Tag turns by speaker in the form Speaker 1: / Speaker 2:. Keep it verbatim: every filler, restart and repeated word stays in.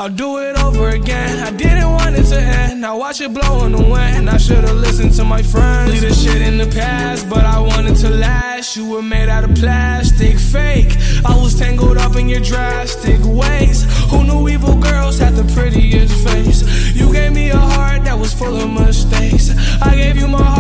Speaker 1: I'll do it over again. I didn't want it to end, now watch it blow in the wind. I should've listened to my friends. Leave this shit in the past, but I wanted to last. You were made out of plastic, fake. I was tangled up in your drastic ways. Who knew evil girls had the prettiest face? You gave me a heart that was full of mistakes. I gave you my